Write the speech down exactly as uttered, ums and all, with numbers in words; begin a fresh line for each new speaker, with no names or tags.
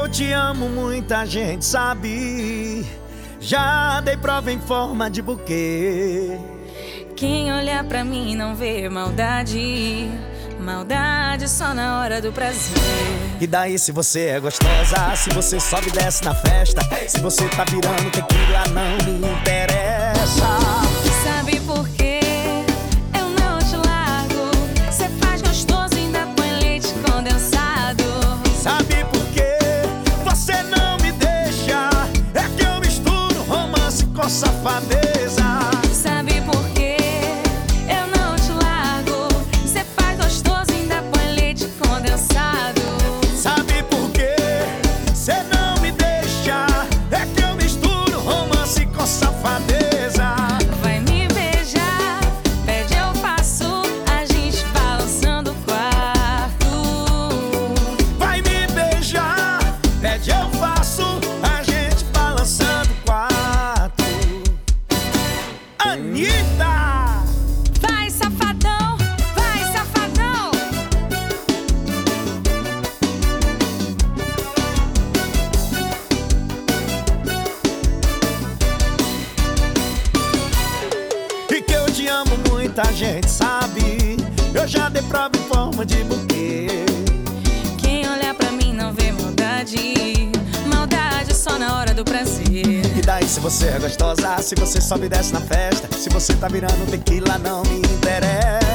eu te amo, muita gente sabe. Já dei prova em forma de buquê.
Quem olhar pra mim não vê maldade. Maldade só na hora do prazer.
E daí se você é gostosa, se você sobe e desce na festa, se você tá virando tequila, não me interessa.
Sabe por quê? Eu não te largo. Cê faz gostoso e ainda põe leite condensado.
Sabe por quê? Você não me deixa. É que eu misturo romance com safadeza.
Sabe por quê? Eu não te largo. Cê faz gostoso e ainda põe leite condensado.
Sabe por quê? Cê não me deixa. É que eu misturo romance com safadeza.
Vai me beijar, pede eu faço, a gente balançando o quarto.
Vai me beijar, pede eu faço, a gente balançando o quarto. Anitta!
Vai, safadão, vai, safadão.
E que eu te amo, muita gente sabe. Eu já dei prova em forma de buquê.
Quem olhar pra mim não vê maldade. Maldade só na hora do prazer.
E daí se você é gostosa, se você sobe e desce na festa, se você tá virando tequila, não me interessa.